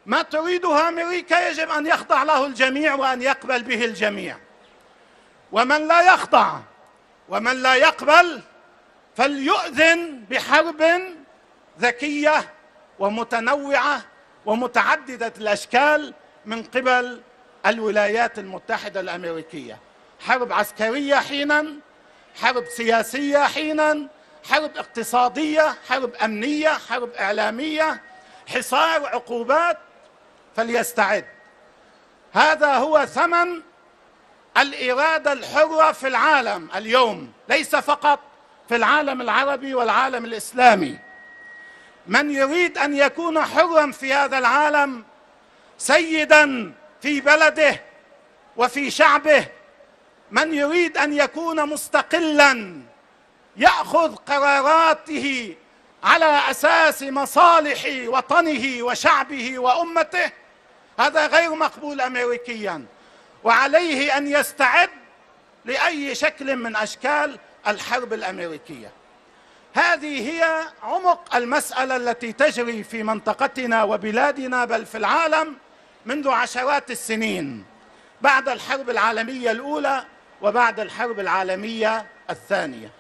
ما تريده أمريكا يجب أن يخضع له الجميع وأن يقبل به الجميع، ومن لا يخضع ومن لا يقبل فليؤذن بحرب ذكية ومتنوعة ومتعددة الأشكال من قبل الولايات المتحدة الأمريكية. حرب عسكرية حيناً، حرب سياسية حيناً، حرب اقتصادية، حرب أمنية، حرب إعلامية، حصار، عقوبات، فليستعد. هذا هو ثمن الإرادة الحرة في العالم اليوم، ليس فقط في العالم العربي والعالم الإسلامي. من يريد أن يكون حرا في هذا العالم، سيدا في بلده وفي شعبه، من يريد أن يكون مستقلا يأخذ قراراته على أساس مصالح وطنه وشعبه وأمته، هذا غير مقبول أمريكيا، وعليه أن يستعد لأي شكل من أشكال الحرب الأمريكية. هذه هي عمق المسألة التي تجري في منطقتنا وبلادنا بل في العالم منذ عشرات السنين، بعد الحرب العالمية الأولى وبعد الحرب العالمية الثانية.